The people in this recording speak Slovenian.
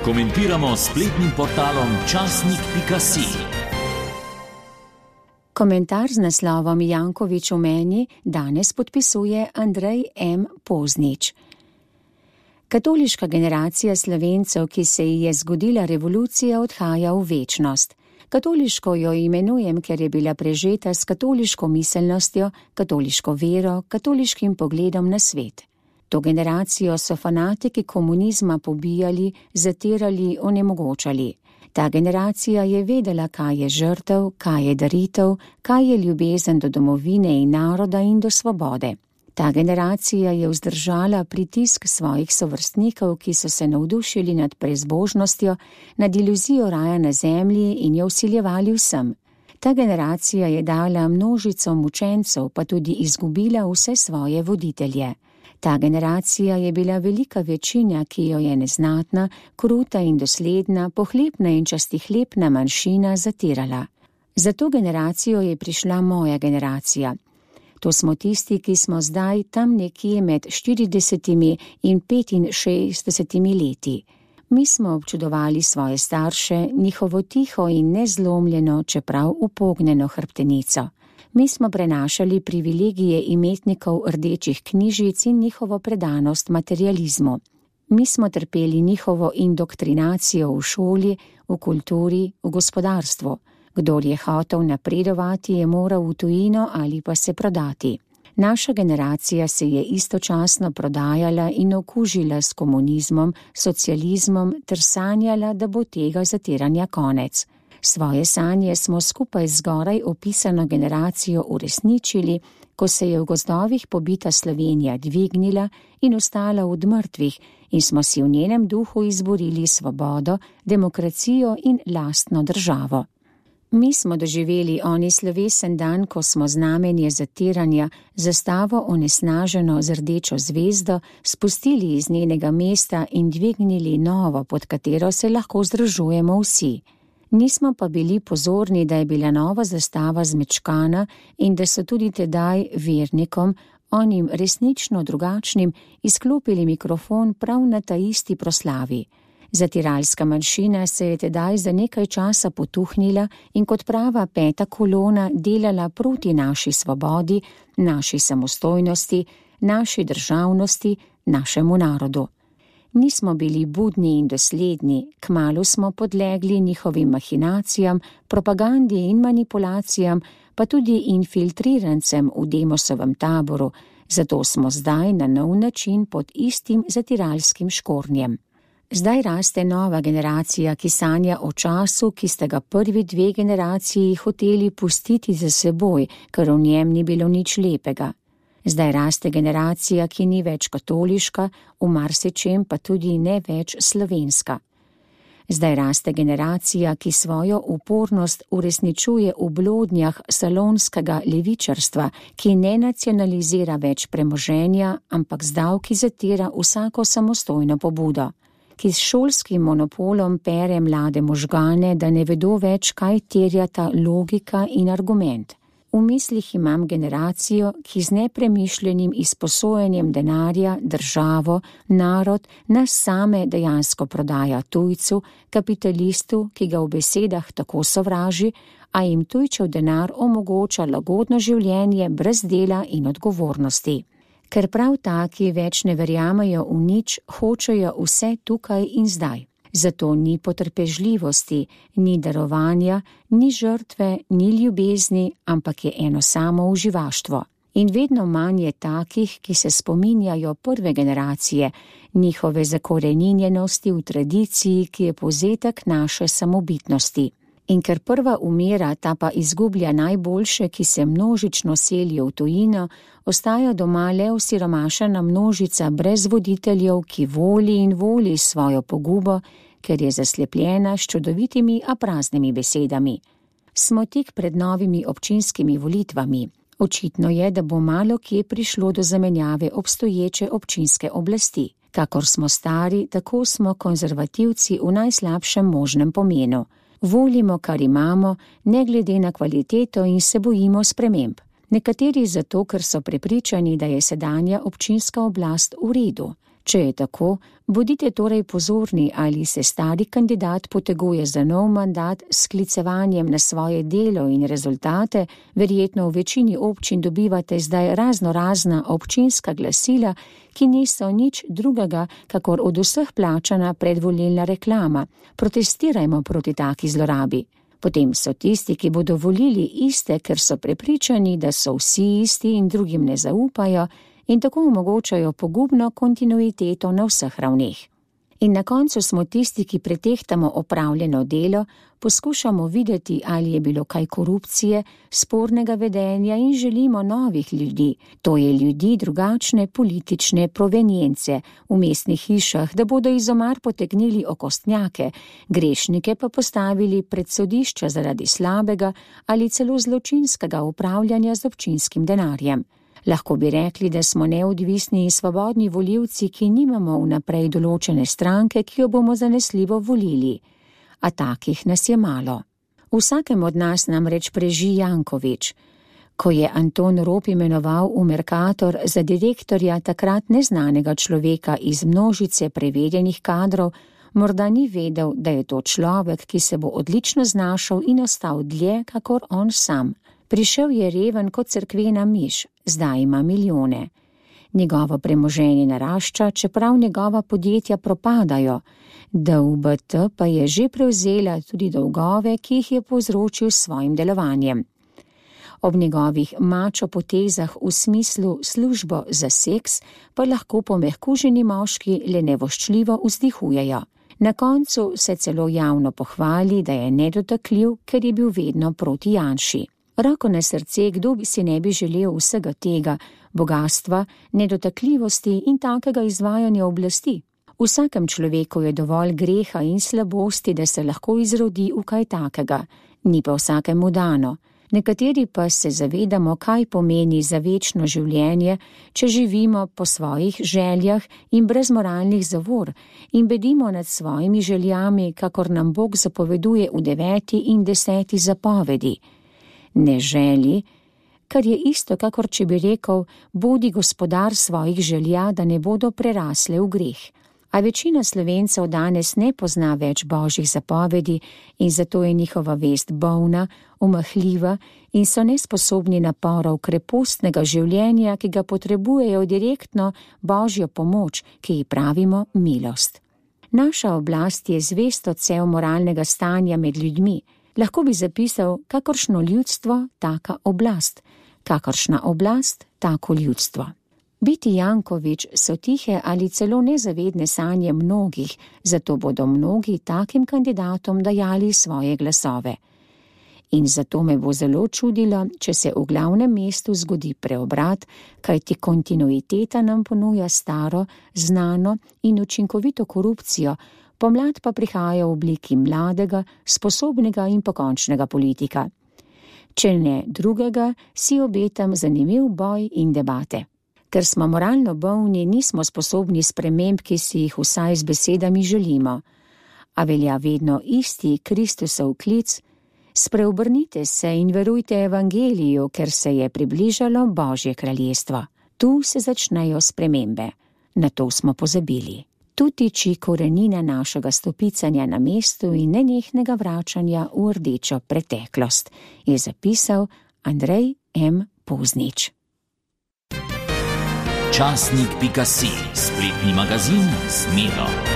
Komentiramo s spletnim portalom časnik.si. Komentar z naslovom Janković v meni danes podpisuje Andrej M. Poznič. Katoliška generacija Slovencev, ki se ji je zgodila revolucija, odhaja v večnost. Katoliško jo imenujem, ker je bila prežeta s katoliško miselnostjo, katoliško vero, katoliškim pogledom na svet. To generacijo so fanatiki komunizma pobijali, zatirali, onemogočali. Ta generacija je vedela, kaj je žrtev, kaj je daritev, kaj je ljubezen do domovine in naroda in do svobode. Ta generacija je vzdržala pritisk svojih sovrstnikov, ki so se navdušili nad prezbožnostjo, nad iluzijo raja na zemlji in jo vsiljevali vsem. Ta generacija je dala množico mučencev, pa tudi izgubila vse svoje voditelje. Ta generacija je bila velika večina, ki jo je neznatna, kruta in dosledna, pohlepna in častihlepna manjšina zatirala. Za to generacijo je prišla moja generacija. To smo tisti, ki smo zdaj tam nekje med 40 in 65 leti. Mi smo občudovali svoje starše, njihovo tiho in nezlomljeno, čeprav upognjeno hrbtenico. Mi smo prenašali privilegije imetnikov rdečih knjižic in njihovo predanost materializmu. Mi smo trpeli njihovo indoktrinacijo v šoli, v kulturi, v gospodarstvu. Kdor je hotel napredovati, je moral v tujino ali pa se prodati. Naša generacija se je istočasno prodajala in okužila s komunizmom, socializmom ter sanjala, da bo tega zatiranja konec. Svoje sanje smo skupaj z zgoraj opisano generacijo uresničili, ko se je v gozdovih pobita Slovenija dvignila in ostala od mrtvih in smo si v njenem duhu izborili svobodo, demokracijo in lastno državo. Mi smo doživeli oni slovesen dan, ko smo znamenje zatiranja, zastavo onesnaženo z rdečo zvezdo, spustili iz njenega mesta in dvignili novo, pod katero se lahko združujemo vsi. Nismo pa bili pozorni, da je bila nova zastava zmečkana in da so tudi tedaj vernikom, onim resnično drugačnim, izklopili mikrofon prav na ta isti proslavi. Zatiralska manjšina se je tedaj za nekaj časa potuhnila in kot prava peta kolona delala proti naši svobodi, naši samostojnosti, naši državnosti, našemu narodu. Nismo bili budni in dosledni, kmalu smo podlegli njihovim mahinacijam, propagandi in manipulacijam, pa tudi infiltrirancem v Demosovem taboru, zato smo zdaj na nov način pod istim zatiralskim škornjem. Zdaj raste nova generacija, ki sanja o času, ki sta ga prvi dve generaciji hoteli pustiti za seboj, ker v njem ni bilo nič lepega. Zdaj raste generacija, ki ni več katoliška, v marsičem pa tudi ne več slovenska. Zdaj raste generacija, ki svojo upornost uresničuje v blodnjah salonskega levičarstva, ki ne nacionalizira več premoženja, ampak z davki zatira vsako samostojno pobudo, ki s šolskim monopolom pere mlade možgane, da ne vedo več, kaj terjata logika in argument. V mislih imam generacijo, ki z nepremišljenim izposojenjem denarja, državo, narod, nas same dejansko prodaja tujcu, kapitalistu, ki ga v besedah tako sovraži, a jim tujčev denar omogoča lagodno življenje brez dela in odgovornosti. Ker prav taki več ne verjamejo v nič, hočejo vse tukaj in zdaj. Zato ni potrpežljivosti, ni darovanja, ni žrtve, ni ljubezni, ampak je eno samo uživaštvo. In vedno manj je takih, ki se spominjajo prve generacije, njihove zakoreninjenosti v tradiciji, ki je povzetek naše samobitnosti. In ker prva umira, ta pa izgublja najboljše, ki se množično selijo v tujino, ostaja doma le osiromašena množica brez voditeljev, ki voli in voli svojo pogubo, ker je zaslepljena s čudovitimi, a praznimi besedami. Smo tik pred novimi občinskimi volitvami. Očitno je, da bo malo kje prišlo do zamenjave obstoječe občinske oblasti. Kakor smo stari, tako smo konzervativci v najslabšem možnem pomenu. Volimo, kar imamo, ne glede na kvaliteto in se bojimo sprememb. Nekateri zato, ker so prepričani, da je sedanja občinska oblast v redu. Če je tako, bodite torej pozorni, ali se stari kandidat poteguje za nov mandat s sklicevanjem na svoje delo in rezultate. Verjetno v večini občin dobivate zdaj raznorazna občinska glasila, ki niso nič drugega, kakor od vseh plačana predvolilna reklama. Protestirajmo proti taki zlorabi. Potem so tisti, ki bodo volili iste, ker so prepričani, da so vsi isti in drugim ne zaupajo, in tako omogočajo pogubno kontinuiteto na vseh ravneh. In na koncu smo tisti, ki pretehtamo opravljeno delo, poskušamo videti, ali je bilo kaj korupcije, spornega vedenja in želimo novih ljudi, to je ljudi drugačne politične provenience v mestnih hišah, da bodo iz omar potegnili okostnjake, grešnike pa postavili pred sodišča zaradi slabega ali celo zločinskega upravljanja z občinskim denarjem. Lahko bi rekli, da smo neodvisni in svobodni volivci, ki nimamo vnaprej določene stranke, ki jo bomo zanesljivo volili. A takih nas je malo. Vsakem od nas namreč preži Janković. Ko je Anton Rop imenoval v Mercator za direktorja takrat neznanega človeka iz množice preverjenih kadrov, morda ni vedel, da je to človek, ki se bo odlično znašel in ostal dlje, kakor on sam. Prišel je reven kot cerkvena miš, zdaj ima milijone. Njegovo premoženje narašča, čeprav njegova podjetja propadajo. DUBT pa je že prevzela tudi dolgove, ki jih je povzročil s svojim delovanjem. Ob njegovih mačo potezah v smislu službo za seks pa lahko pomehkuženi moški le nevoščljivo vzdihujejo. Na koncu se celo javno pohvali, da je nedotakljiv, ker je bil vedno proti Janši. Roko na srce, kdo bi si ne bi želel vsega tega, bogastva, nedotakljivosti in takega izvajanja oblasti. Vsakem človeku je dovolj greha in slabosti, da se lahko izrodi v kaj takega, ni pa vsakemu dano. Nekateri pa se zavedamo, kaj pomeni za večno življenje, če živimo po svojih željah in brez moralnih zavor in bedimo nad svojimi željami, kakor nam Bog zapoveduje v 9. in 10. zapovedi. Ne želi, kar je isto, kakor če bi rekel, bodi gospodar svojih želja, da ne bodo prerasle v greh. A večina Slovencev danes ne pozna več božjih zapovedi in zato je njihova vest bolna, omahljiva in so nesposobni naporov krepostnega življenja, ki ga potrebujejo direktno božjo pomoč, ki ji pravimo milost. Naša oblast je zvest odsev moralnega stanja med ljudmi. Lahko bi zapisal, kakršno ljudstvo, taka oblast, kakršna oblast, tako ljudstvo. Biti Janković so tihe ali celo nezavedne sanje mnogih, zato bodo mnogi takim kandidatom dajali svoje glasove. In zato me bo zelo čudilo, če se v glavnem mestu zgodi preobrat, kajti kontinuiteta nam ponuja staro, znano in učinkovito korupcijo, pomlad pa prihaja v obliki mladega, sposobnega in pokončnega politika. Če ne drugega, si obetam zanimiv boj in debate. Ker smo moralno bolni, nismo sposobni sprememb, ki si jih vsaj z besedami želimo. A velja vedno isti Kristusov klic: spreobrnite se in verujte evangeliju, ker se je približalo Božje kraljestvo. Tu se začnejo spremembe. Na to smo pozabili. Tu tiči korenina našega stopicanja na mestu in nenehnega vračanja v rdečo preteklost, je zapisal Andrej M. Poznič. Časnik.si, spletni magazin z Miro.